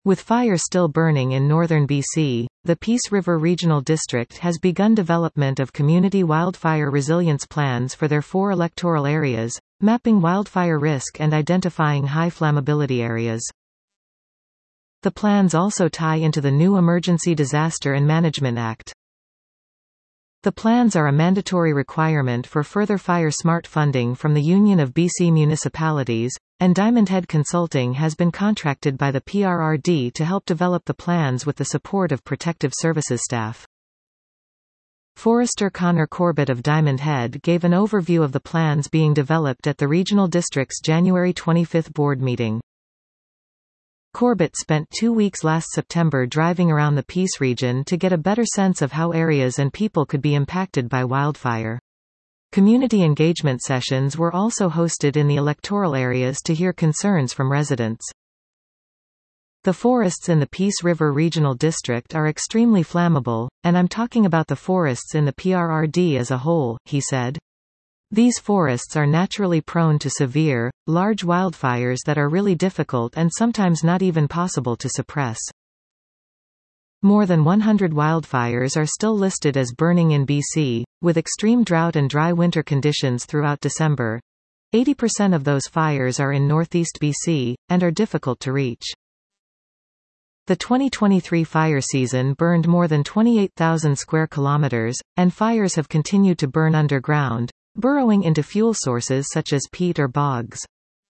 With fires still burning in northern BC, the Peace River Regional District has begun development of community wildfire resilience plans for their 4 electoral areas, mapping wildfire risk and identifying high flammability areas. The plans also tie into the new Emergency Disaster and Management Act. The plans are a mandatory requirement for further Fire Smart funding from the Union of BC Municipalities, and Diamond Head Consulting has been contracted by the PRRD to help develop the plans with the support of Protective Services staff. Forester Connor Corbett of Diamond Head gave an overview of the plans being developed at the Regional District's January 25 board meeting. Corbett spent 2 weeks last September driving around the Peace region to get a better sense of how areas and people could be impacted by wildfire. Community engagement sessions were also hosted in the electoral areas to hear concerns from residents. The forests in the Peace River Regional District are extremely flammable, and I'm talking about the forests in the PRRD as a whole, he said. These forests are naturally prone to severe, large wildfires that are really difficult and sometimes not even possible to suppress. More than 100 wildfires are still listed as burning in BC, with extreme drought and dry winter conditions throughout December. 80% of those fires are in northeast BC, and are difficult to reach. The 2023 fire season burned more than 28,000 square kilometers, and fires have continued to burn underground, burrowing into fuel sources such as peat or bogs.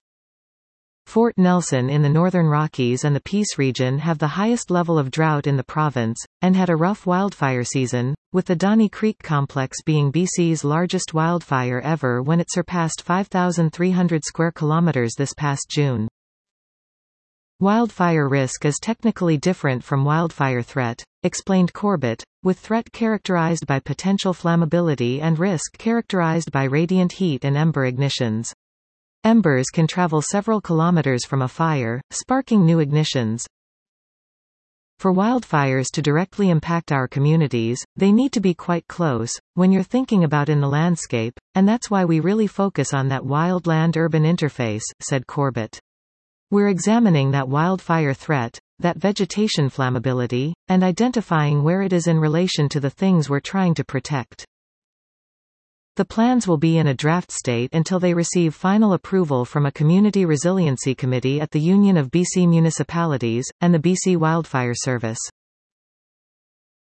Fort Nelson in the Northern Rockies and the Peace region have the highest level of drought in the province, and had a rough wildfire season, with the Donnie Creek Complex being BC's largest wildfire ever when it surpassed 5,300 square kilometers this past June. Wildfire risk is technically different from wildfire threat, explained Corbett, with threat characterized by potential flammability and risk characterized by radiant heat and ember ignitions. Embers can travel several kilometers from a fire, sparking new ignitions. For wildfires to directly impact our communities, they need to be quite close, when you're thinking about in the landscape, and that's why we really focus on that wild-land-urban interface, said Corbett. We're examining that wildfire threat, that vegetation flammability, and identifying where it is in relation to the things we're trying to protect. The plans will be in a draft state until they receive final approval from a Community Resiliency Committee at the Union of BC Municipalities, and the BC Wildfire Service.